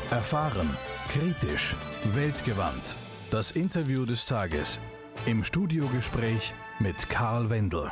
Erfahren, kritisch, weltgewandt. Das Interview des Tages. Im Studiogespräch mit Karl Wendel.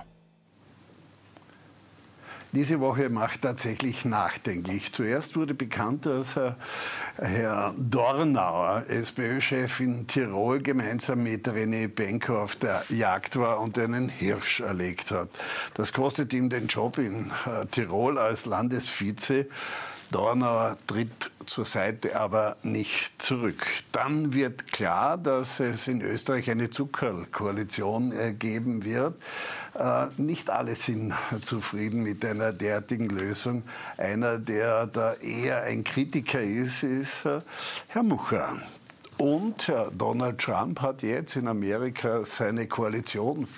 Diese Woche macht tatsächlich nachdenklich. Zuerst wurde bekannt, dass Herr Dornauer, SPÖ-Chef in Tirol, gemeinsam mit René Benko auf der Jagd war und einen Hirsch erlegt hat. Das kostet ihm den Job in Tirol als Landesvize. Dornauer tritt zur Seite, aber nicht zurück. Dann wird klar, dass es in Österreich eine Zuckerl-Koalition geben wird. Nicht alle sind zufrieden mit einer derartigen Lösung. Einer, der da eher ein Kritiker ist Herr Mucha. Und Donald Trump hat jetzt in Amerika seine Koalition,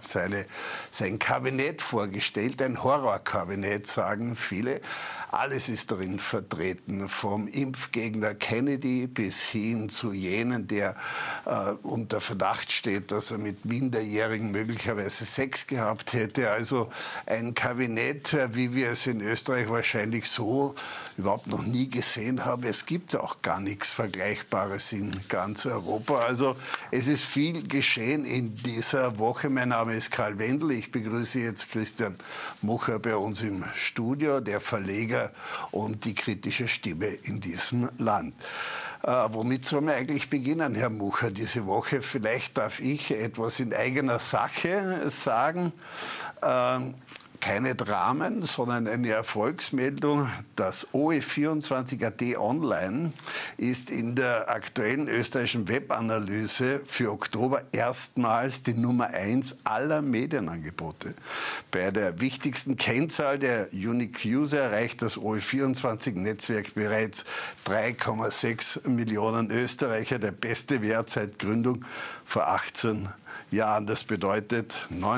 sein Kabinett vorgestellt, ein Horrorkabinett, sagen viele. Alles ist darin vertreten, vom Impfgegner Kennedy bis hin zu jenen, der unter Verdacht steht, dass er mit Minderjährigen möglicherweise Sex gehabt hätte. Also ein Kabinett, wie wir es in Österreich wahrscheinlich so überhaupt noch nie gesehen haben. Es gibt auch gar nichts Vergleichbares in ganz Europa. Also es ist viel geschehen in dieser Woche. Mein Name ist Karl Wendel. Ich begrüße jetzt Christian Mucha bei uns im Studio, der Verleger und die kritische Stimme in diesem Land. Womit sollen wir eigentlich beginnen, Herr Mucha, diese Woche? Vielleicht darf ich etwas in eigener Sache sagen. Keine Dramen, sondern eine Erfolgsmeldung. Das OE24.at Online ist in der aktuellen österreichischen Webanalyse für Oktober erstmals die Nummer 1 aller Medienangebote. Bei der wichtigsten Kennzahl der Unique User erreicht das OE24-Netzwerk bereits 3,6 Millionen Österreicher, der beste Wert seit Gründung vor 18 Jahren. Das bedeutet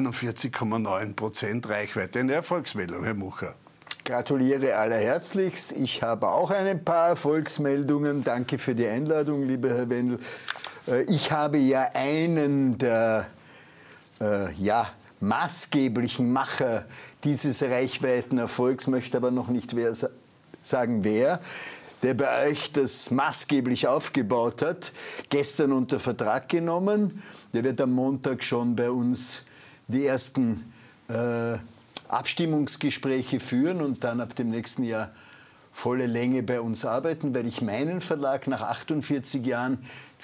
49,9% Reichweite. Eine Erfolgsmeldung, Herr Mucha. Gratuliere allerherzlichst. Ich habe auch ein paar Erfolgsmeldungen. Danke für die Einladung, lieber Herr Wendel. Ich habe ja einen der maßgeblichen Macher dieses Reichweitenerfolgs, möchte aber noch nicht sagen wer, der bei euch das maßgeblich aufgebaut hat, gestern unter Vertrag genommen. Der wird am Montag schon bei uns die ersten Abstimmungsgespräche führen und dann ab dem nächsten Jahr volle Länge bei uns arbeiten, weil ich meinen Verlag nach 48 Jahren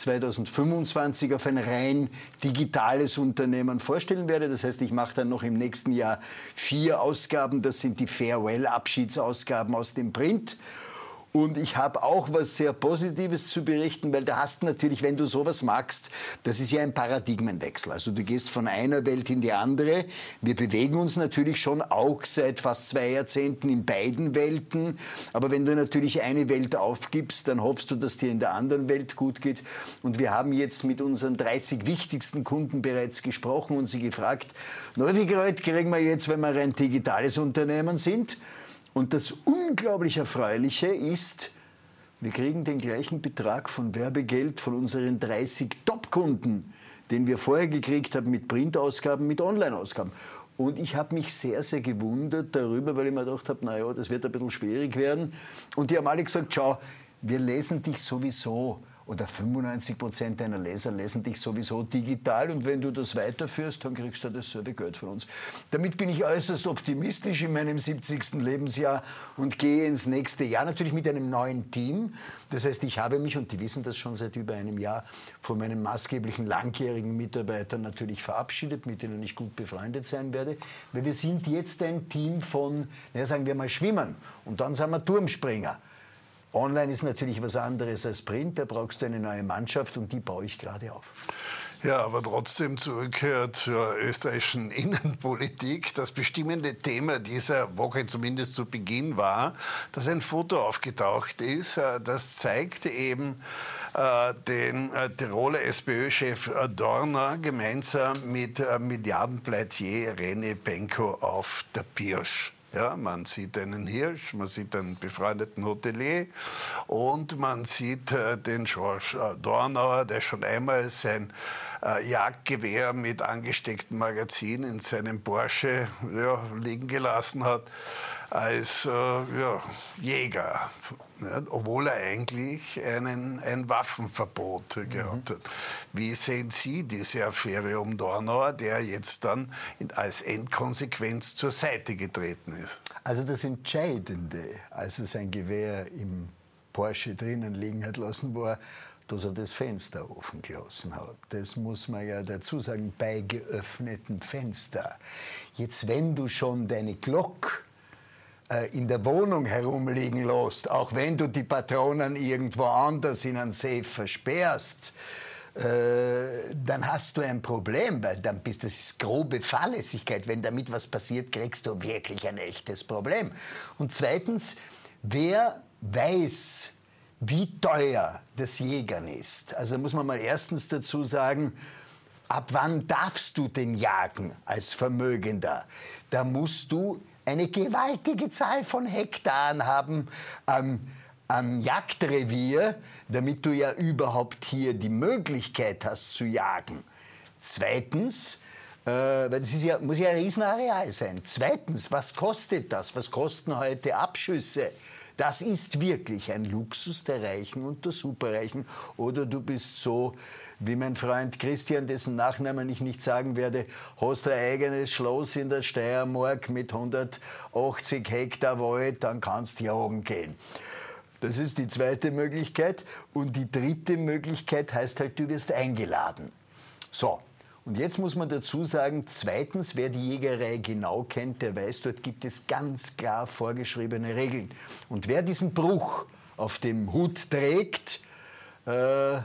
2025 auf ein rein digitales Unternehmen vorstellen werde. Das heißt, ich mache dann noch im nächsten Jahr 4 Ausgaben. Das sind die Farewell-Abschiedsausgaben aus dem Print. Und ich habe auch was sehr Positives zu berichten, weil da hast du natürlich, wenn du sowas magst, das ist ja ein Paradigmenwechsel. Also du gehst von einer Welt in die andere. Wir bewegen uns natürlich schon auch seit fast 2 Jahrzehnten in beiden Welten. Aber wenn du natürlich eine Welt aufgibst, dann hoffst du, dass dir in der anderen Welt gut geht. Und wir haben jetzt mit unseren 30 wichtigsten Kunden bereits gesprochen und sie gefragt, wie viel Geld kriegen wir jetzt, wenn wir ein digitales Unternehmen sind? Und das unglaublich Erfreuliche ist, wir kriegen den gleichen Betrag von Werbegeld von unseren 30 Top-Kunden, den wir vorher gekriegt haben mit Printausgaben, mit Online-Ausgaben. Und ich habe mich sehr, sehr gewundert darüber, weil ich mir gedacht habe, das wird ein bisschen schwierig werden. Und die haben alle gesagt, schau, wir lesen dich sowieso. Oder 95% deiner Leser lesen dich sowieso digital und wenn du das weiterführst, dann kriegst du dasselbe Geld von uns. Damit bin ich äußerst optimistisch in meinem 70. Lebensjahr und gehe ins nächste Jahr natürlich mit einem neuen Team. Das heißt, ich habe mich, und die wissen das schon seit über einem Jahr, von meinen maßgeblichen langjährigen Mitarbeitern natürlich verabschiedet, mit denen ich gut befreundet sein werde. Weil wir sind jetzt ein Team von, sagen wir mal, Schwimmern und dann sind wir Turmspringer. Online ist natürlich was anderes als Print, da brauchst du eine neue Mannschaft und die baue ich gerade auf. Ja, aber trotzdem zurück zur österreichischen Innenpolitik. Das bestimmende Thema dieser Woche, zumindest zu Beginn, war, dass ein Foto aufgetaucht ist. Das zeigt eben den Tiroler SPÖ-Chef Dornauer gemeinsam mit Milliardenpleitier René Benko auf der Pirsch. Ja, man sieht einen Hirsch, man sieht einen befreundeten Hotelier und man sieht den George Dornauer, der schon einmal sein Jagdgewehr mit angestecktem Magazin in seinem Porsche liegen gelassen hat. als Jäger, nicht? Obwohl er eigentlich ein Waffenverbot gehabt hat. Wie sehen Sie diese Affäre um Dornauer, der jetzt dann als Endkonsequenz zur Seite getreten ist? Also das Entscheidende, als er sein Gewehr im Porsche drinnen liegen hat lassen, war, dass er das Fenster offen gelassen hat. Das muss man ja dazu sagen, bei geöffnetem Fenster. Jetzt, wenn du schon deine Glock in der Wohnung herumliegen lässt, auch wenn du die Patronen irgendwo anders in einen Safe versperrst, dann hast du ein Problem, weil das ist grobe Fahrlässigkeit. Wenn damit was passiert, kriegst du wirklich ein echtes Problem. Und zweitens, wer weiß, wie teuer das Jägern ist? Also muss man mal erstens dazu sagen, ab wann darfst du denn jagen als Vermögender? Da musst du eine gewaltige Zahl von Hektaren haben an Jagdrevier, damit du ja überhaupt hier die Möglichkeit hast zu jagen. Zweitens, weil das muss ja ein Riesenareal sein. Zweitens, was kostet das? Was kosten heute Abschüsse? Das ist wirklich ein Luxus der Reichen und der Superreichen. Oder du bist so, wie mein Freund Christian, dessen Nachnamen ich nicht sagen werde, hast ein eigenes Schloss in der Steiermark mit 180 Hektar Wald, dann kannst du jagen gehen. Das ist die zweite Möglichkeit. Und die dritte Möglichkeit heißt halt, du wirst eingeladen. So. Und jetzt muss man dazu sagen, zweitens, wer die Jägerei genau kennt, der weiß, dort gibt es ganz klar vorgeschriebene Regeln. Und wer diesen Bruch auf dem Hut trägt, der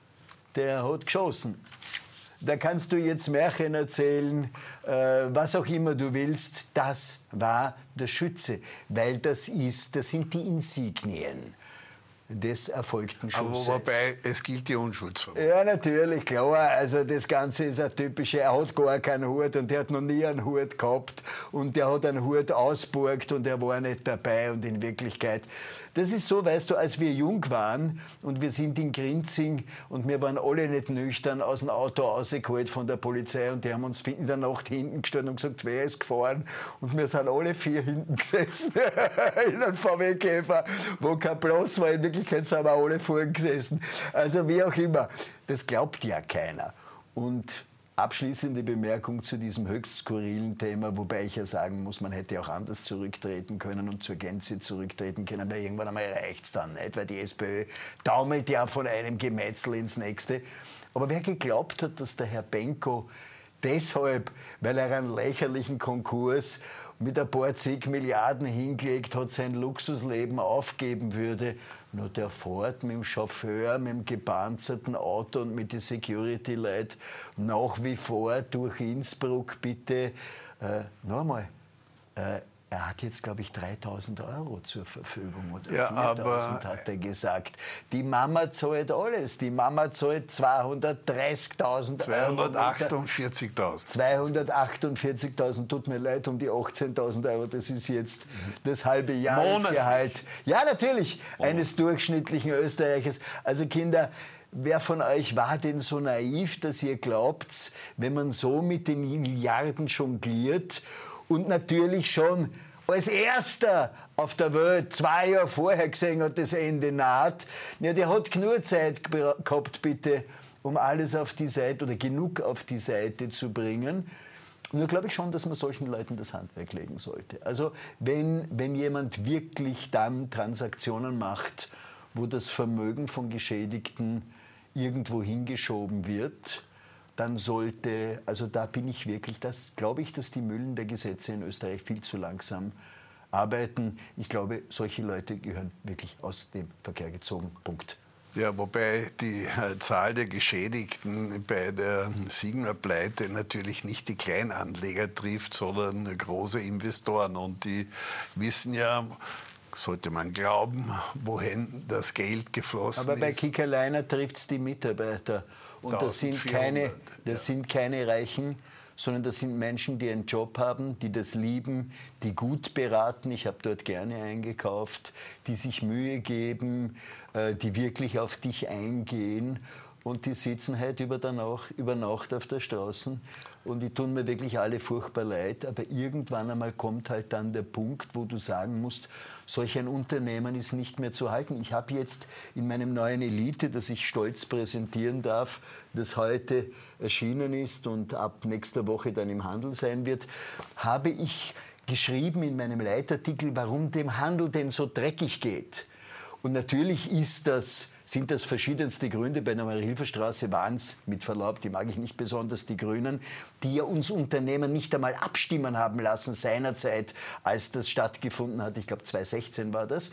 hat geschossen. Da kannst du jetzt Märchen erzählen, was auch immer du willst, das war der Schütze. Weil das sind die Insignien des erfolgten Schusses. Aber wobei, es gilt die Unschuldsvermutung. Ja, natürlich, klar. Also das Ganze ist ein typischer, er hat gar keinen Hut und der hat noch nie einen Hut gehabt und der hat einen Hut ausgeborgt und er war nicht dabei und in Wirklichkeit. Das ist so, weißt du, als wir jung waren und wir sind in Grinzing und wir waren alle nicht nüchtern aus dem Auto rausgeholt von der Polizei und die haben uns in der Nacht hinten gestellt und gesagt, wer ist gefahren? Und wir sind alle 4 hinten gesessen in einem VW-Käfer, wo kein Platz war. In Wirklichkeit sind wir alle vorne gesessen. Also wie auch immer, das glaubt ja keiner. Und abschließende Bemerkung zu diesem höchst skurrilen Thema, wobei ich ja sagen muss, man hätte auch anders zurücktreten können und zur Gänze zurücktreten können, weil irgendwann einmal reicht es dann nicht, weil die SPÖ taumelt ja von einem Gemetzel ins nächste. Aber wer geglaubt hat, dass der Herr Benko deshalb, weil er einen lächerlichen Konkurs mit ein paar zig Milliarden hingelegt hat, sein Luxusleben aufgeben würde, nur der fährt mit dem Chauffeur, mit dem gepanzerten Auto und mit den Security-Leuten nach wie vor durch Innsbruck, bitte. Noch einmal, er hat jetzt, glaube ich, 3.000 € zur Verfügung oder 4.000 hat er gesagt. Die Mama zahlt alles. Die Mama zahlt 230.000 €. 248.000. 248.000, tut mir leid, um die 18.000 €. Das ist jetzt das halbe Jahresgehalt. Ja, natürlich, eines durchschnittlichen Österreichers. Also Kinder, wer von euch war denn so naiv, dass ihr glaubt, wenn man so mit den Milliarden jongliert und natürlich schon als Erster auf der Welt 2 Jahre vorher gesehen hat, das Ende naht, ja, der hat genug Zeit gehabt, bitte, um alles auf die Seite oder genug auf die Seite zu bringen. Nur glaube ich schon, dass man solchen Leuten das Handwerk legen sollte. Also wenn jemand wirklich dann Transaktionen macht, wo das Vermögen von Geschädigten irgendwo hingeschoben wird, dann sollte, also da bin ich wirklich, das glaube ich, dass die Mühlen der Gesetze in Österreich viel zu langsam arbeiten. Ich glaube, solche Leute gehören wirklich aus dem Verkehr gezogen. Punkt. Ja, wobei die Zahl der Geschädigten bei der Signa-Pleite natürlich nicht die Kleinanleger trifft, sondern große Investoren. Und die wissen ja, sollte man glauben, wohin das Geld geflossen ist. Aber bei Kickerleiner trifft es die Mitarbeiter. Und das sind keine Reichen, sondern das sind Menschen, die einen Job haben, die das lieben, die gut beraten. Ich habe dort gerne eingekauft, die sich Mühe geben, die wirklich auf dich eingehen. Und die sitzen halt über Nacht auf der Straße und die tun mir wirklich alle furchtbar leid, aber irgendwann einmal kommt halt dann der Punkt, wo du sagen musst, solch ein Unternehmen ist nicht mehr zu halten. Ich habe jetzt in meinem neuen Elite, das ich stolz präsentieren darf, das heute erschienen ist und ab nächster Woche dann im Handel sein wird, habe ich geschrieben in meinem Leitartikel, warum dem Handel denn so dreckig geht. Und natürlich sind das verschiedenste Gründe. Bei der Marie-Hilfer-Straße waren es, mit Verlaub, die mag ich nicht besonders, die Grünen, die ja uns Unternehmen nicht einmal abstimmen haben lassen seinerzeit, als das stattgefunden hat. Ich glaube 2016 war das.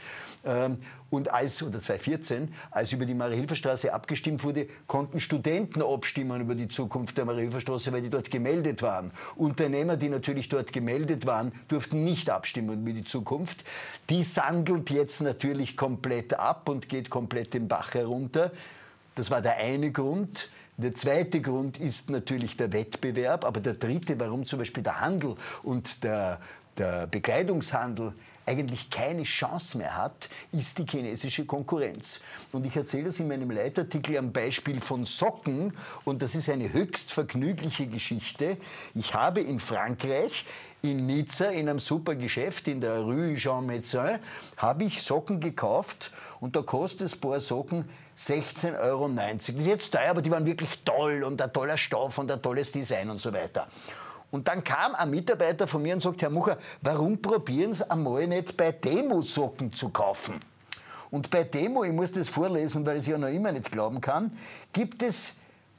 Oder 2014, als über die Marie-Hilfer-Straße abgestimmt wurde, konnten Studenten abstimmen über die Zukunft der Marie-Hilfer-Straße, weil die dort gemeldet waren. Unternehmer, die natürlich dort gemeldet waren, durften nicht abstimmen über die Zukunft. Die sandelt jetzt natürlich komplett ab und geht komplett den Bach herunter. Das war der eine Grund. Der zweite Grund ist natürlich der Wettbewerb. Aber der dritte, warum zum Beispiel der Handel und der Bekleidungshandel eigentlich keine Chance mehr hat, ist die chinesische Konkurrenz. Und ich erzähle das in meinem Leitartikel am Beispiel von Socken. Und das ist eine höchst vergnügliche Geschichte. Ich habe in Frankreich, in Nizza, in einem super Geschäft, in der Rue Jean Médecin, habe ich Socken gekauft. Und da kostet das Paar Socken 16,90 €. Das ist jetzt teuer, aber die waren wirklich toll und ein toller Stoff und ein tolles Design und so weiter. Und dann kam ein Mitarbeiter von mir und sagt, Herr Mucher, warum probieren Sie einmal nicht bei Temu Socken zu kaufen? Und bei Temu, ich muss das vorlesen, weil ich es ja noch immer nicht glauben kann, gibt es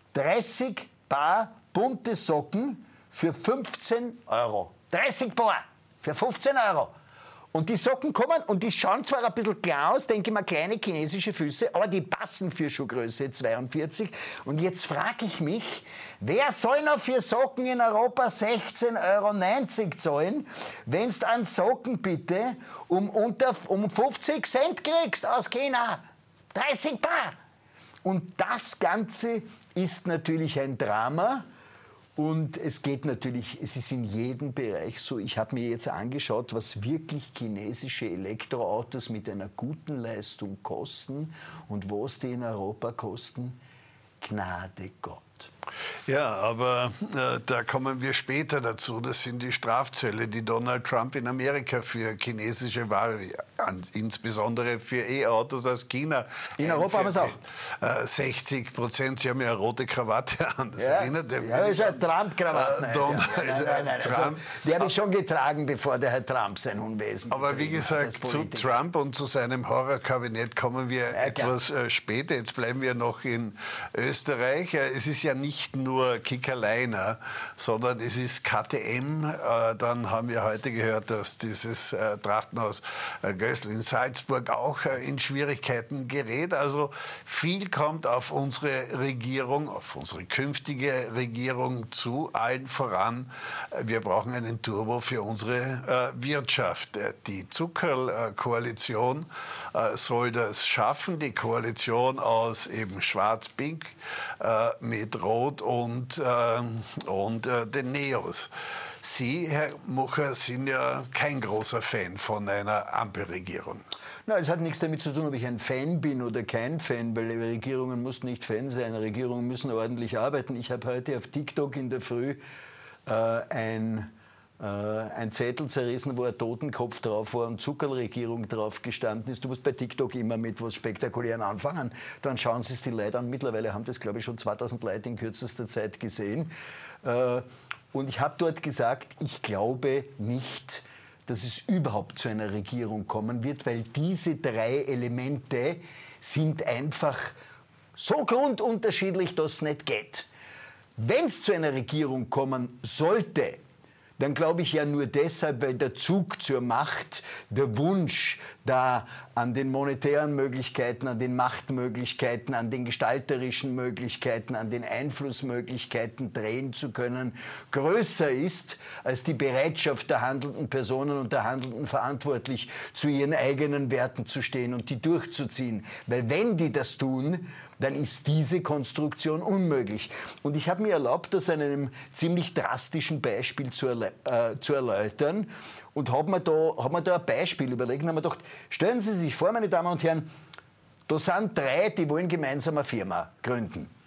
30 Paar bunte Socken für 15 €. 30 Paar für 15 €. Und die Socken kommen und die schauen zwar ein bisschen klein aus, denke ich mal, kleine chinesische Füße, aber die passen für Schuhgröße 42. Und jetzt frage ich mich, wer soll noch für Socken in Europa 16,90 € zahlen, wenn du einen Socken bitte um 50 Cent kriegst aus China? 30 Paar! Und das Ganze ist natürlich ein Drama. Und es ist in jedem Bereich so. Ich habe mir jetzt angeschaut, was wirklich chinesische Elektroautos mit einer guten Leistung kosten und was die in Europa kosten. Gnade Gott. Ja, aber da kommen wir später dazu. Das sind die Strafzölle, die Donald Trump in Amerika für chinesische Ware, insbesondere für E-Autos aus China. In Europa haben wir es auch. 60%. Sie haben ja eine rote Krawatte an. Das erinnert mich. Ja, das ist eine Trump-Krawatte. Trump. Die habe ich schon getragen, bevor der Herr Trump sein Unwesen Aber wie gesagt, zu Trump und zu seinem Horrorkabinett kommen wir etwas später. Jetzt bleiben wir noch in Österreich. Es ist ja nicht nur Kickerleiner, sondern es ist KTM. Dann haben wir heute gehört, dass dieses Trachtenhaus Gößl in Salzburg auch in Schwierigkeiten gerät. Also viel kommt auf unsere Regierung, auf unsere künftige Regierung zu, allen voran. Wir brauchen einen Turbo für unsere Wirtschaft. Die Zuckerl-Koalition soll das schaffen, die Koalition aus eben Schwarz-Pink mit Rot und den Neos. Sie, Herr Mucher, sind ja kein großer Fan von einer Ampelregierung. Na, es hat nichts damit zu tun, ob ich ein Fan bin oder kein Fan, weil Regierungen müssen nicht Fan sein, Regierungen müssen ordentlich arbeiten. Ich habe heute auf TikTok in der Früh ein Zettel zerrissen, wo ein Totenkopf drauf war und Zuckerl-Regierung drauf gestanden ist. Du musst bei TikTok immer mit was Spektakulären anfangen. Dann schauen sie es die Leute an. Mittlerweile haben das, glaube ich, schon 2000 Leute in kürzester Zeit gesehen. Und ich habe dort gesagt, ich glaube nicht, dass es überhaupt zu einer Regierung kommen wird, weil diese drei Elemente sind einfach so grundunterschiedlich, dass es nicht geht. Wenn es zu einer Regierung kommen sollte, dann glaube ich ja nur deshalb, weil der Zug zur Macht, der Wunsch da an den monetären Möglichkeiten, an den Machtmöglichkeiten, an den gestalterischen Möglichkeiten, an den Einflussmöglichkeiten drehen zu können, größer ist als die Bereitschaft der handelnden Personen und der Handelnden verantwortlich, zu ihren eigenen Werten zu stehen und die durchzuziehen. Weil wenn die das tun, dann ist diese Konstruktion unmöglich. Und ich habe mir erlaubt, das an einem ziemlich drastischen Beispiel zu erläutern und habe mir da ein Beispiel überlegt und habe mir gedacht, stellen Sie sich vor, meine Damen und Herren, da sind drei, die wollen gemeinsam eine Firma gründen.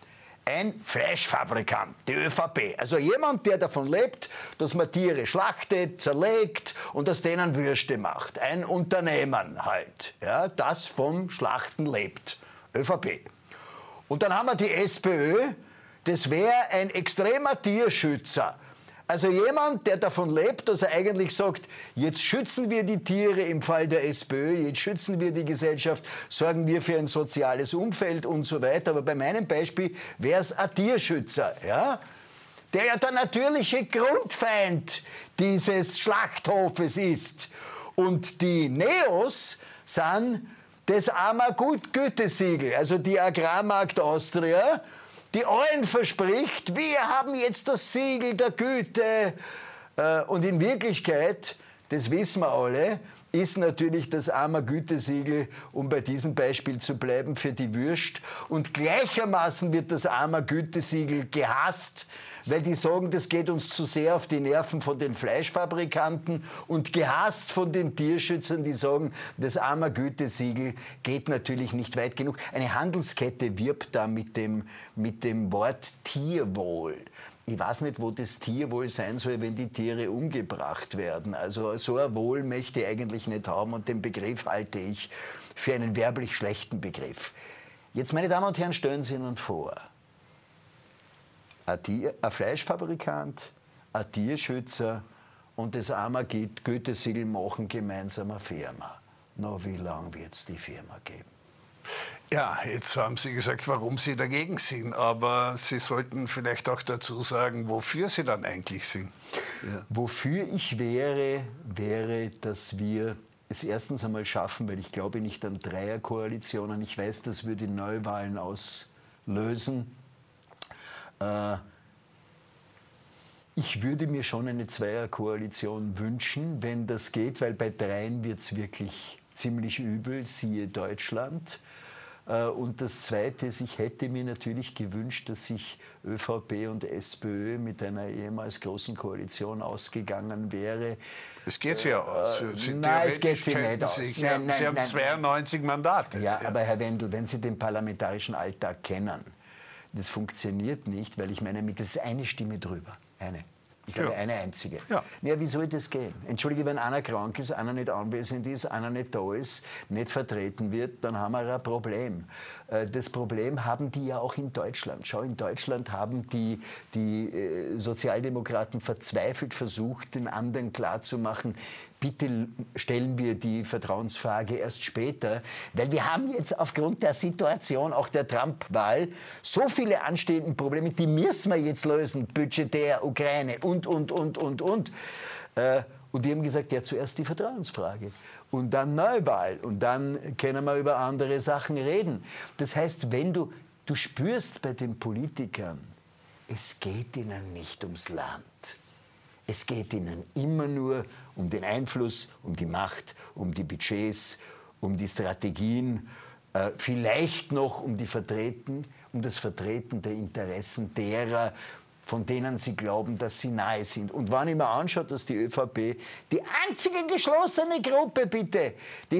ein Fleischfabrikant, die ÖVP. Also jemand, der davon lebt, dass man Tiere schlachtet, zerlegt und aus denen Würste macht. Ein Unternehmen halt, ja, das vom Schlachten lebt. ÖVP. Und dann haben wir die SPÖ, das wäre ein extremer Tierschützer. Also jemand, der davon lebt, dass er eigentlich sagt, jetzt schützen wir die Tiere im Fall der SPÖ, jetzt schützen wir die Gesellschaft, sorgen wir für ein soziales Umfeld und so weiter. Aber bei meinem Beispiel wäre es ein Tierschützer, ja? Der ja der natürliche Grundfeind dieses Schlachthofes ist. Und die Neos sind das AMA-Gütesiegel, also die Agrarmarkt Austria, die allen verspricht, wir haben jetzt das Siegel der Güte. Und in Wirklichkeit, das wissen wir alle, ist natürlich das AMA-Gütesiegel, um bei diesem Beispiel zu bleiben, für die Würst. Und gleichermaßen wird das AMA-Gütesiegel gehasst, weil die sagen, das geht uns zu sehr auf die Nerven von den Fleischfabrikanten und gehasst von den Tierschützern, die sagen, das AMA-Gütesiegel geht natürlich nicht weit genug. Eine Handelskette wirbt da mit dem Wort Tierwohl. Ich weiß nicht, wo das Tierwohl sein soll, wenn die Tiere umgebracht werden. Also so ein Wohl möchte ich eigentlich nicht haben und den Begriff halte ich für einen werblich schlechten Begriff. Jetzt, meine Damen und Herren, stellen Sie Ihnen vor, ein Fleischfabrikant, ein Tierschützer und das AMA-Gütesiegel machen gemeinsam eine Firma. Na, wie lange wird es die Firma geben? Ja, jetzt haben Sie gesagt, warum Sie dagegen sind, aber Sie sollten vielleicht auch dazu sagen, wofür Sie dann eigentlich sind. Ja. Wofür ich wäre, dass wir es erstens einmal schaffen, weil ich glaube nicht an Dreierkoalitionen. Ich weiß, das würde Neuwahlen auslösen. Ich würde mir schon eine Zweierkoalition wünschen, wenn das geht, weil bei Dreien wird es wirklich ziemlich übel, siehe Deutschland. Und das Zweite ist, ich hätte mir natürlich gewünscht, dass sich ÖVP und SPÖ mit einer ehemals großen Koalition ausgegangen wäre. Es geht ja aus. Nein, es geht sich nicht aus. Sie haben 92 Mandate. Ja, aber Herr Wendel, wenn Sie den parlamentarischen Alltag kennen, das funktioniert nicht, weil ich meine, das ist eine Stimme drüber. Eine. Ich glaube, eine einzige. Ja. Ja, wie soll das gehen? Entschuldige, wenn einer krank ist, einer nicht anwesend ist, einer nicht da ist, nicht vertreten wird, dann haben wir ein Problem. Das Problem haben die ja auch in Deutschland. Schau, in Deutschland haben die Sozialdemokraten verzweifelt versucht, den anderen klarzumachen, bitte stellen wir die Vertrauensfrage erst später, weil wir haben jetzt aufgrund der Situation, auch der Trump-Wahl, so viele anstehende Probleme, die müssen wir jetzt lösen, budgetär, Ukraine und. Und die haben gesagt, ja, zuerst die Vertrauensfrage und dann Neuwahl und dann können wir über andere Sachen reden. Das heißt, wenn du spürst bei den Politikern, es geht ihnen nicht ums Land. Es geht ihnen immer nur um den Einfluss, um die Macht, um die Budgets, um die Strategien, vielleicht noch um das Vertreten der Interessen derer, von denen sie glauben, dass sie nahe sind. Und wenn ich mir anschaue, dass die ÖVP, die einzige geschlossene Gruppe, bitte, die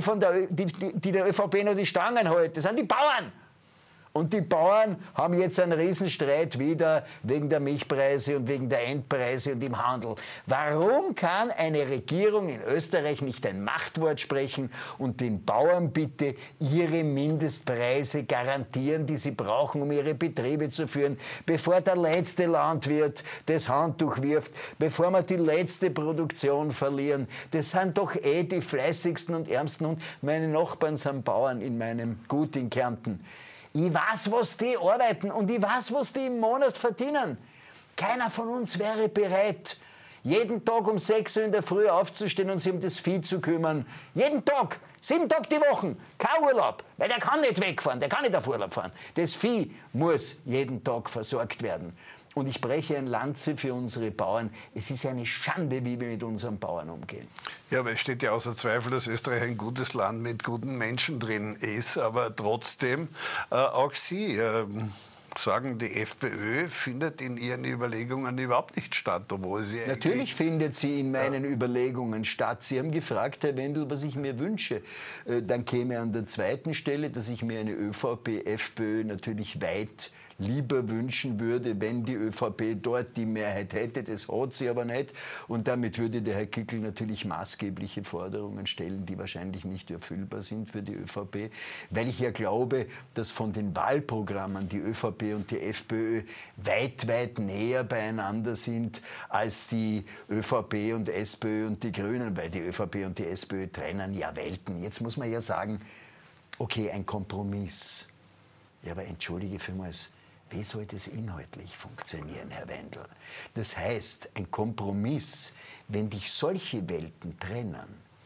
der ÖVP noch die Stangen hält, das sind die Bauern. Und die Bauern haben jetzt einen Riesenstreit wieder wegen der Milchpreise und wegen der Endpreise und im Handel. Warum kann eine Regierung in Österreich nicht ein Machtwort sprechen und den Bauern bitte ihre Mindestpreise garantieren, die sie brauchen, um ihre Betriebe zu führen, bevor der letzte Landwirt das Handtuch wirft, bevor wir die letzte Produktion verlieren? Das sind doch die fleißigsten und ärmsten. Und meine Nachbarn sind Bauern in meinem Gut in Kärnten. Ich weiß, was die arbeiten und ich weiß, was die im Monat verdienen. Keiner von uns wäre bereit, jeden Tag um 6 Uhr in der Früh aufzustehen und sich um das Vieh zu kümmern. Jeden Tag, 7 Tage die Woche, kein Urlaub, weil der kann nicht wegfahren, der kann nicht auf Urlaub fahren. Das Vieh muss jeden Tag versorgt werden. Und ich breche ein Lanze für unsere Bauern. Es ist eine Schande, wie wir mit unseren Bauern umgehen. Ja, aber es steht ja außer Zweifel, dass Österreich ein gutes Land mit guten Menschen drin ist. Aber trotzdem, auch Sie sagen, die FPÖ findet in Ihren Überlegungen überhaupt nicht statt, obwohl sie natürlich findet sie in meinen Überlegungen statt. Sie haben gefragt, Herr Wendel, was ich mir wünsche. Dann käme an der zweiten Stelle, dass ich mir eine ÖVP, FPÖ natürlich weit lieber wünschen würde, wenn die ÖVP dort die Mehrheit hätte. Das hat sie aber nicht. Und damit würde der Herr Kickl natürlich maßgebliche Forderungen stellen, die wahrscheinlich nicht erfüllbar sind für die ÖVP. Weil ich ja glaube, dass von den Wahlprogrammen die ÖVP und die FPÖ weit, weit näher beieinander sind als die ÖVP und SPÖ und die Grünen. Weil die ÖVP und die SPÖ trennen ja Welten. Jetzt muss man ja sagen, okay, ein Kompromiss. Ja, aber entschuldige vielmals, wie soll das inhaltlich funktionieren, Herr Wendel? Das heißt, ein Kompromiss, wenn dich solche Welten trennen,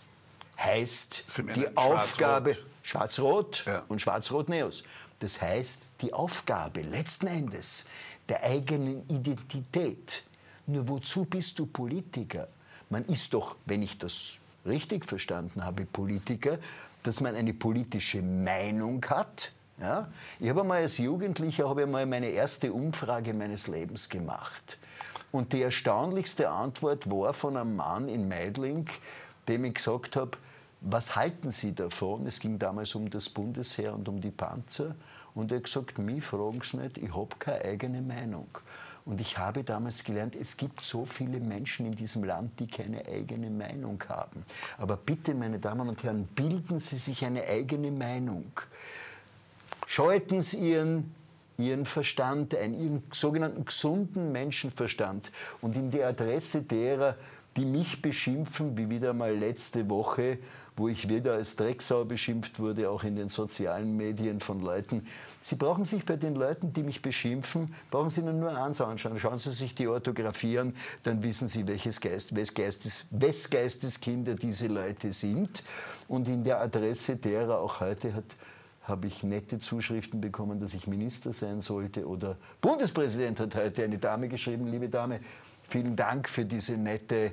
heißt die Aufgabe, Schwarz-Rot und Schwarz-Rot-Neos, das heißt die Aufgabe letzten Endes der eigenen Identität. Nur wozu bist du Politiker? Man ist doch, wenn ich das richtig verstanden habe, Politiker, dass man eine politische Meinung hat. Ja? Ich habe einmal als Jugendlicher meine erste Umfrage meines Lebens gemacht. Und die erstaunlichste Antwort war von einem Mann in Meidling, dem ich gesagt habe, was halten Sie davon? Es ging damals um das Bundesheer und um die Panzer. Und er hat gesagt, mich fragen Sie nicht, ich habe keine eigene Meinung. Und ich habe damals gelernt, es gibt so viele Menschen in diesem Land, die keine eigene Meinung haben. Aber bitte, meine Damen und Herren, bilden Sie sich eine eigene Meinung. Schalten Sie Ihren Verstand ein, Ihren sogenannten gesunden Menschenverstand. Und in die Adresse derer, die mich beschimpfen, wie wieder mal letzte Woche, wo ich wieder als Drecksau beschimpft wurde, auch in den sozialen Medien von Leuten. Sie brauchen sich bei den Leuten, die mich beschimpfen, brauchen Sie nur eins anschauen. Schauen Sie sich die Orthographie an, dann wissen Sie, wes Geisteskinder diese Leute sind. Und in der Adresse derer auch heute habe ich nette Zuschriften bekommen, dass ich Minister sein sollte. Oder Bundespräsident hat heute eine Dame geschrieben, liebe Dame, vielen Dank für diese nette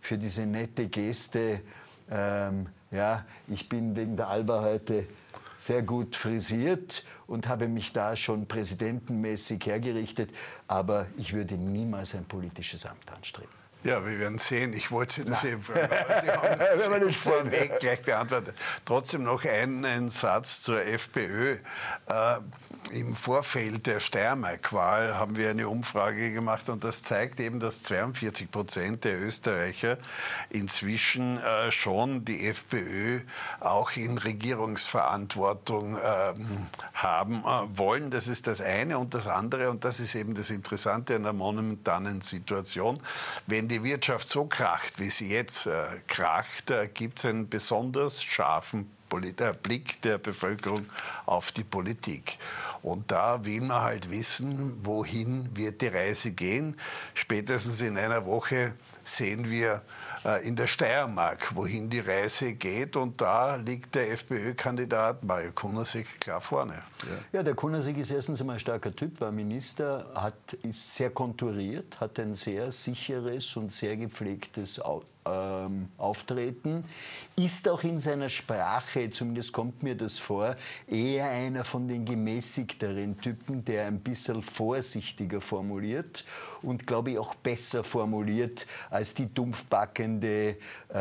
Geste. Ja, ich bin wegen der Alba heute sehr gut frisiert und habe mich da schon präsidentenmäßig hergerichtet. Aber ich würde niemals ein politisches Amt anstreben. Ja, wir werden sehen. Ich wollte Sie das eben fragen, aber Sie haben es vorweg gleich beantwortet. Trotzdem noch einen Satz zur FPÖ. Im Vorfeld der Steiermark-Wahl haben wir eine Umfrage gemacht und das zeigt eben, dass 42% der Österreicher inzwischen schon die FPÖ auch in Regierungsverantwortung haben wollen. Das ist das eine und das andere und das ist eben das Interessante an der momentanen Situation. Wenn die Wirtschaft so kracht, wie sie jetzt kracht, gibt es einen besonders scharfen Blick der Bevölkerung auf die Politik. Und da will man halt wissen, wohin wird die Reise gehen. Spätestens in einer Woche sehen wir in der Steiermark, wohin die Reise geht. Und da liegt der FPÖ-Kandidat Mario Kunasek klar vorne. Ja, der Kunasek ist erstens einmal ein starker Typ, war Minister, ist sehr konturiert, hat ein sehr sicheres und sehr gepflegtes Auftreten, ist auch in seiner Sprache, zumindest kommt mir das vor, eher einer von den gemäßigteren Typen, der ein bisschen vorsichtiger formuliert und, glaube ich, auch besser formuliert als die dumpfbackende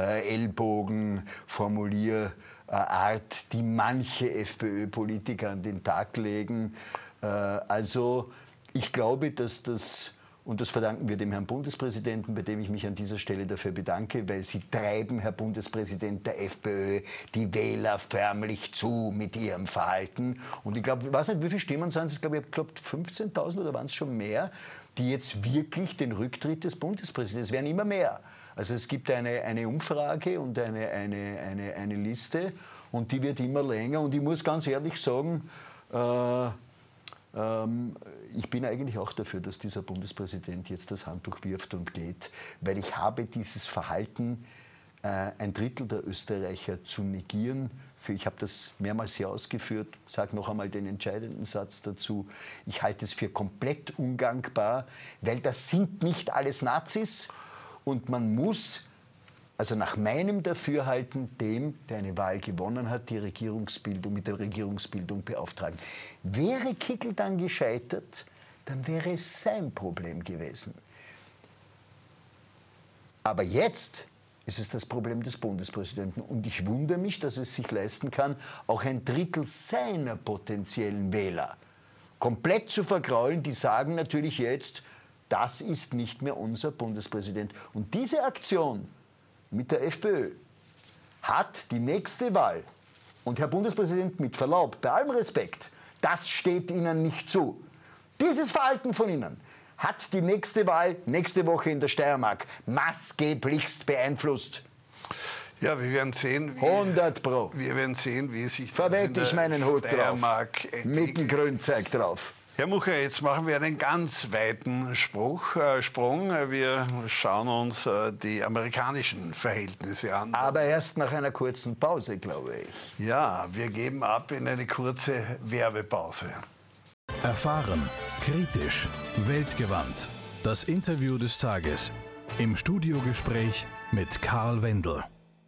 Ellbogenformulierart, die manche FPÖ-Politiker an den Tag legen. Also ich glaube, dass das, und das verdanken wir dem Herrn Bundespräsidenten, bei dem ich mich an dieser Stelle dafür bedanke, weil Sie treiben, Herr Bundespräsident der FPÖ, die Wähler förmlich zu mit Ihrem Verhalten. Und ich glaube, ich weiß nicht, wie viele Stimmen sind es, ich glaube 15.000 oder waren es schon mehr, die jetzt wirklich den Rücktritt des Bundespräsidenten, es werden immer mehr. Also es gibt eine Umfrage und eine Liste und die wird immer länger. Und ich muss ganz ehrlich sagen, ich bin eigentlich auch dafür, dass dieser Bundespräsident jetzt das Handtuch wirft und geht, weil ich habe dieses Verhalten, ein Drittel der Österreicher zu negieren. Ich habe das mehrmals hier ausgeführt, sage noch einmal den entscheidenden Satz dazu. Ich halte es für komplett ungangbar, weil das sind nicht alles Nazis und man muss, also nach meinem Dafürhalten, dem, der eine Wahl gewonnen hat, die Regierungsbildung mit der Regierungsbildung beauftragen. Wäre Kickl dann gescheitert, dann wäre es sein Problem gewesen. Aber jetzt ist es das Problem des Bundespräsidenten. Und ich wundere mich, dass es sich leisten kann, auch ein Drittel seiner potenziellen Wähler komplett zu vergraulen, die sagen natürlich jetzt, das ist nicht mehr unser Bundespräsident. Und diese Aktion mit der FPÖ hat die nächste Wahl, und Herr Bundespräsident, mit Verlaub, bei allem Respekt, das steht Ihnen nicht zu. Dieses Verhalten von Ihnen hat die nächste Wahl nächste Woche in der Steiermark maßgeblichst beeinflusst. Ja, wir werden sehen, 100 Pro. Wir werden sehen, wie sich das Verwette ich meinen Hut drauf. Mit dem Grünzeug drauf. Herr Mucha, jetzt machen wir einen ganz weiten Sprung. Wir schauen uns die amerikanischen Verhältnisse an. Aber erst nach einer kurzen Pause, glaube ich. Ja, wir geben ab in eine kurze Werbepause. Erfahren, kritisch, weltgewandt. Das Interview des Tages. Im Studiogespräch mit Karl Wendel.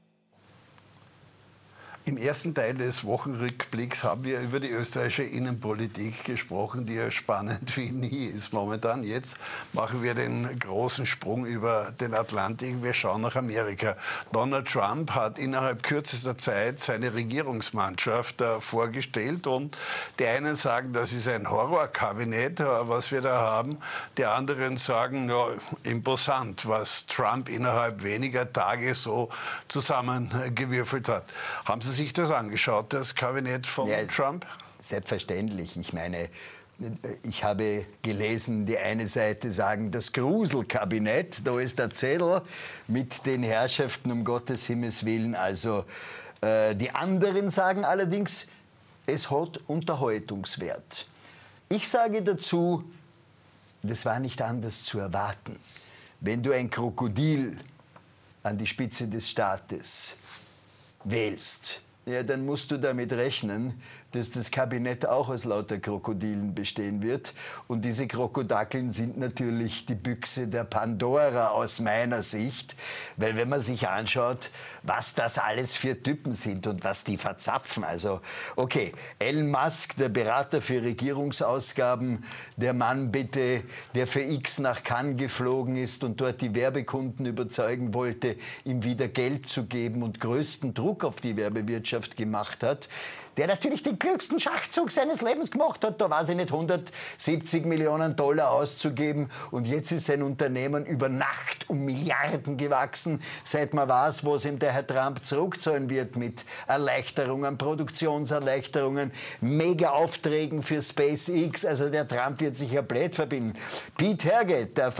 Im ersten Teil des Wochenrückblicks haben wir über die österreichische Innenpolitik gesprochen, die ja spannend wie nie ist momentan. Jetzt machen wir den großen Sprung über den Atlantik. Wir schauen nach Amerika. Donald Trump hat innerhalb kürzester Zeit seine Regierungsmannschaft vorgestellt. Und die einen sagen, das ist ein Horrorkabinett, was wir da haben. Die anderen sagen, ja, imposant, was Trump innerhalb weniger Tage so zusammengewürfelt hat. Haben Sie sich das angeschaut, das Kabinett von Trump? Selbstverständlich. Ich meine, ich habe gelesen, die eine Seite sagen, das Gruselkabinett, da ist der Zettel mit den Herrschaften um Gottes Himmels Willen. Also die anderen sagen allerdings, es hat Unterhaltungswert. Ich sage dazu, das war nicht anders zu erwarten. Wenn du ein Krokodil an die Spitze des Staates wählst, ja, dann musst du damit rechnen, dass das Kabinett auch aus lauter Krokodilen bestehen wird. Und diese Krokodillen sind natürlich die Büchse der Pandora aus meiner Sicht. Weil wenn man sich anschaut, was das alles für Typen sind und was die verzapfen. Also, okay, Elon Musk, der Berater für Regierungsausgaben, der Mann bitte, der für X nach Cannes geflogen ist und dort die Werbekunden überzeugen wollte, ihm wieder Geld zu geben und größten Druck auf die Werbewirtschaft gemacht hat, der natürlich den klügsten Schachzug seines Lebens gemacht hat. Da war sie nicht 170 Millionen Dollar auszugeben. Und jetzt ist sein Unternehmen über Nacht um Milliarden gewachsen, seit man weiß, was ihm der Herr Trump zurückzahlen wird mit Erleichterungen, Produktionserleichterungen, Mega-Aufträgen für SpaceX. Also der Trump wird sich ja blöd verbinden. Pete Hegseth, der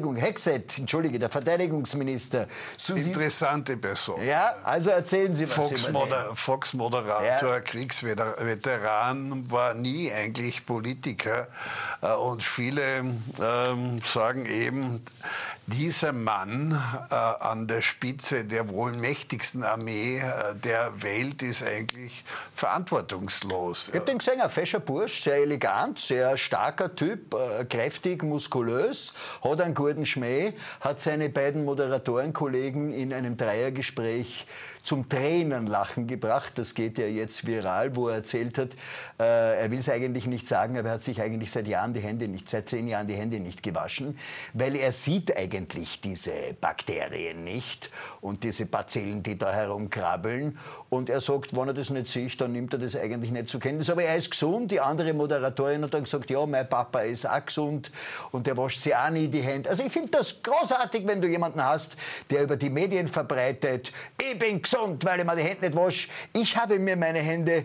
Verteidigungsminister. Interessante Person. Ja, also erzählen Sie was. Fox-Moderator, Kriegsveteran, war nie eigentlich Politiker. Und viele sagen eben, dieser Mann an der Spitze der wohl mächtigsten Armee der Welt ist eigentlich verantwortungslos. Ich habe den gesehen, ein fescher Bursch, sehr elegant, sehr starker Typ, kräftig, muskulös, hat einen guten Schmäh, hat seine beiden Moderatorenkollegen in einem Dreiergespräch zum Tränenlachen gebracht. Das geht ja jetzt viral, wo er erzählt hat, er will es eigentlich nicht sagen, aber er hat sich eigentlich seit 10 Jahren die Hände nicht gewaschen, weil er sieht eigentlich diese Bakterien nicht und diese Bazillen, die da herumkrabbeln. Und er sagt, wenn er das nicht sieht, dann nimmt er das eigentlich nicht zur Kenntnis. Aber er ist gesund. Die andere Moderatorin hat dann gesagt, ja, mein Papa ist auch gesund und der wascht sich auch nie die Hände. Also ich finde das großartig, wenn du jemanden hast, der über die Medien verbreitet, ich bin gesund, weil ich mir die Hände nicht wasche. Ich wasche mir meine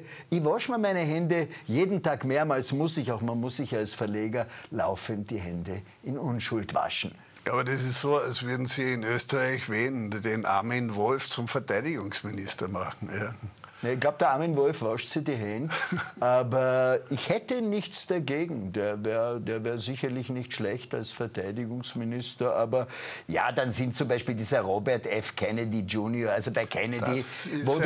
Hände jeden Tag mehrmals, man muss sich als Verleger laufend die Hände in Unschuld waschen. Aber das ist so, als würden Sie in Österreich den Armin Wolf zum Verteidigungsminister machen. Ja. Ich glaube, der Armin Wolf wascht sich die Hände, aber ich hätte nichts dagegen. Der wär sicherlich nicht schlecht als Verteidigungsminister, aber ja, dann sind zum Beispiel dieser Robert F. Kennedy Jr., also bei Kennedy, wo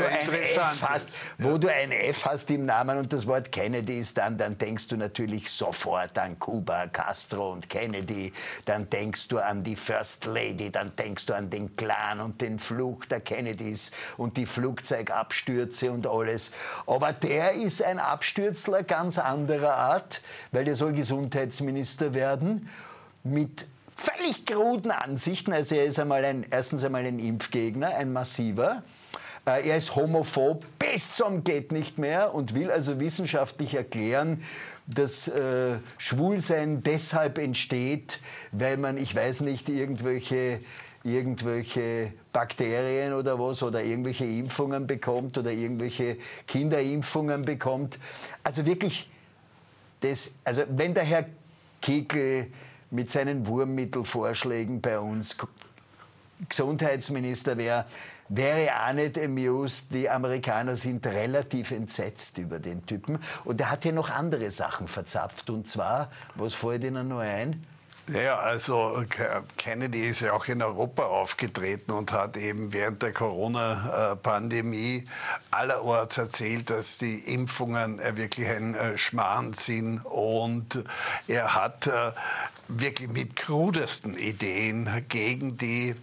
du ein F hast im Namen und das Wort Kennedy ist dann denkst du natürlich sofort an Kuba, Castro und Kennedy, dann denkst du an die First Lady, dann denkst du an den Clan und den Fluch der Kennedys und die Flugzeugabstürze und alles. Aber der ist ein Abstürzler ganz anderer Art, weil der soll Gesundheitsminister werden, mit völlig kruden Ansichten. Also er ist erstens einmal ein Impfgegner, ein massiver. Er ist homophob bis zum geht nicht mehr und will also wissenschaftlich erklären, dass Schwulsein deshalb entsteht, weil man, ich weiß nicht, irgendwelche Bakterien oder was oder irgendwelche Impfungen bekommt oder irgendwelche Kinderimpfungen bekommt. Also wirklich, also wenn der Herr Kickl mit seinen Wurmmittelvorschlägen bei uns Gesundheitsminister wäre auch nicht amused. Die Amerikaner sind relativ entsetzt über den Typen. Und er hat ja noch andere Sachen verzapft. Und zwar, was fällt Ihnen noch ein? Ja, also Kennedy ist ja auch in Europa aufgetreten und hat eben während der Corona-Pandemie allerorts erzählt, dass die Impfungen wirklich ein Schmarrn sind. Und er hat wirklich mit krudesten Ideen gegen die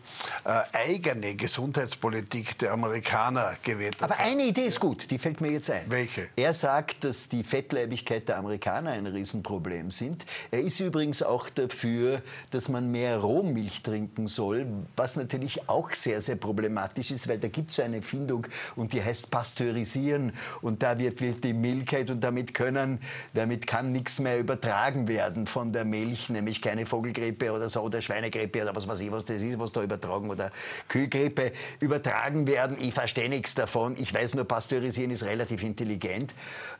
eigene Gesundheitspolitik der Amerikaner gewettert. Aber eine Idee ist gut, die fällt mir jetzt ein. Welche? Er sagt, dass die Fettleibigkeit der Amerikaner ein Riesenproblem sind. Er ist übrigens auch dafür, dass man mehr Rohmilch trinken soll, was natürlich auch sehr, sehr problematisch ist, weil da gibt es so eine Erfindung und die heißt Pasteurisieren und da wird die Milchheit und damit kann nichts mehr übertragen werden von der Milch, nämlich keine Vogelgrippe oder so oder Schweinegrippe oder was weiß ich, was das ist, was da übertragen oder Kühlgrippe übertragen werden. Ich verstehe nichts davon. Ich weiß nur, Pasteurisieren ist relativ intelligent.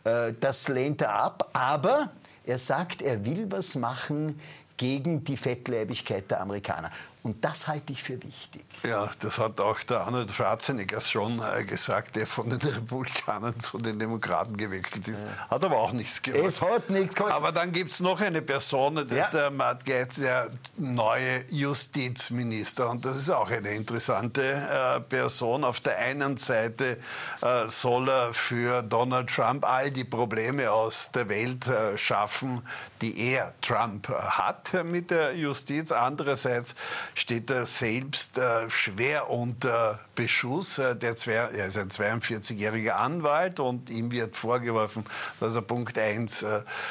Das lehnt er ab, aber er sagt, er will was machen gegen die Fettleibigkeit der Amerikaner. Und das halte ich für wichtig. Ja, das hat auch der Arnold Schwarzenegger schon gesagt, der von den Republikanern zu den Demokraten gewechselt ist. Ja. Hat aber auch nichts gemacht. Es hat nichts gemacht. Aber dann gibt es noch eine Person, das ist der Matt Gaetz, der neue Justizminister. Und das ist auch eine interessante Person. Auf der einen Seite soll er für Donald Trump all die Probleme aus der Welt schaffen, die er, Trump, hat mit der Justiz. Andererseits steht er selbst schwer unter Beschuss. Er ist ein 42-jähriger Anwalt und ihm wird vorgeworfen, dass er Punkt 1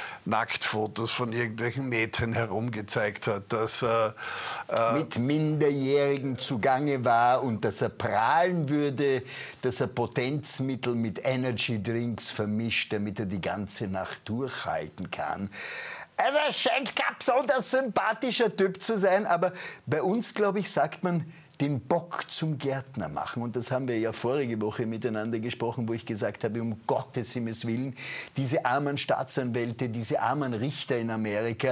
Nacktfotos von irgendwelchen Mädchen herumgezeigt hat, dass er mit Minderjährigen zugange war und dass er prahlen würde, dass er Potenzmittel mit Energy Drinks vermischt, damit er die ganze Nacht durchhalten kann. Also er scheint kein besonders sympathischer Typ zu sein, aber bei uns, glaube ich, sagt man, den Bock zum Gärtner machen. Und das haben wir ja vorige Woche miteinander gesprochen, wo ich gesagt habe, um Gottes Himmels Willen, diese armen Staatsanwälte, diese armen Richter in Amerika,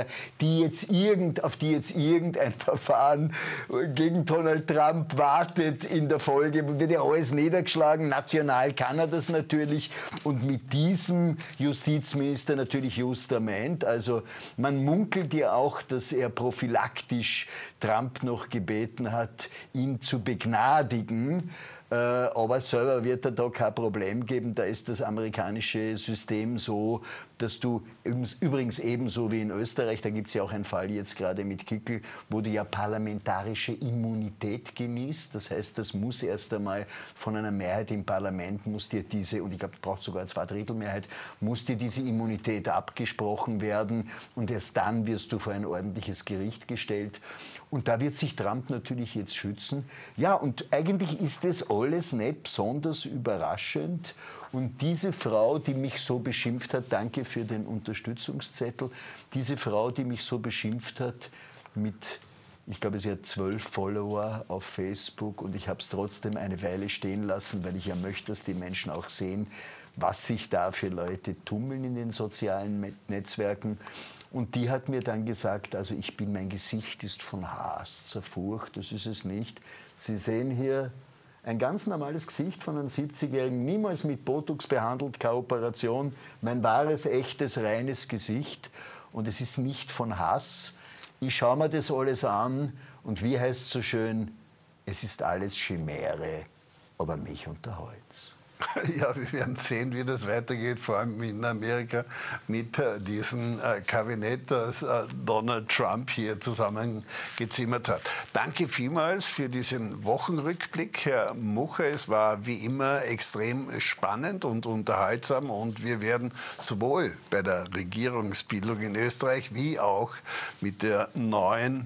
auf die jetzt irgendein Verfahren gegen Donald Trump wartet in der Folge, wird ja alles niedergeschlagen. National kann er das natürlich. Und mit diesem Justizminister natürlich justament. Also man munkelt ja auch, dass er prophylaktisch Trump noch gebeten hat, ihn zu begnadigen, aber selber wird er da kein Problem geben. Da ist das amerikanische System so, dass du übrigens ebenso wie in Österreich, da gibt es ja auch einen Fall jetzt gerade mit Kickl, wo du ja parlamentarische Immunität genießt. Das heißt, das muss erst einmal von einer Mehrheit im Parlament, muss dir diese, und ich glaube, du brauchst sogar eine Zweidrittelmehrheit, muss dir diese Immunität abgesprochen werden und erst dann wirst du vor ein ordentliches Gericht gestellt. Und da wird sich Trump natürlich jetzt schützen. Ja, und eigentlich ist das alles nicht besonders überraschend. Und diese Frau, die mich so beschimpft hat, danke für den Unterstützungszettel, diese Frau, die mich so beschimpft hat mit, ich glaube, sie hat 12 Follower auf Facebook und ich habe es trotzdem eine Weile stehen lassen, weil ich ja möchte, dass die Menschen auch sehen, was sich da für Leute tummeln in den sozialen Netzwerken. Und die hat mir dann gesagt, also mein Gesicht ist von Hass zerfurcht, das ist es nicht. Sie sehen hier ein ganz normales Gesicht von einem 70-Jährigen, niemals mit Botox behandelt, keine Operation, mein wahres, echtes, reines Gesicht. Und es ist nicht von Hass. Ich schaue mir das alles an und wie heißt es so schön, es ist alles Chimäre, aber Milch unter Holz. Ja, wir werden sehen, wie das weitergeht, vor allem in Amerika mit diesem Kabinett, das Donald Trump hier zusammengezimmert hat. Danke vielmals für diesen Wochenrückblick, Herr Mucha. Es war wie immer extrem spannend und unterhaltsam und wir werden sowohl bei der Regierungsbildung in Österreich wie auch mit der neuen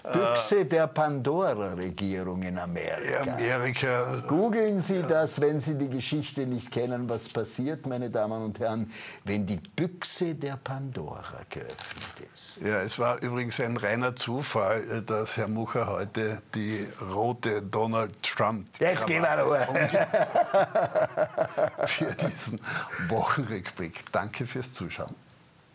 Büchse der Pandora-Regierung in Amerika. Googeln Sie das, wenn Sie die Geschichte nicht kennen, was passiert, meine Damen und Herren, wenn die Büchse der Pandora geöffnet ist. Ja, es war übrigens ein reiner Zufall, dass Herr Mucha heute die rote Donald Trump Jetzt gehen wir für diesen Wochenrückblick. Danke fürs Zuschauen.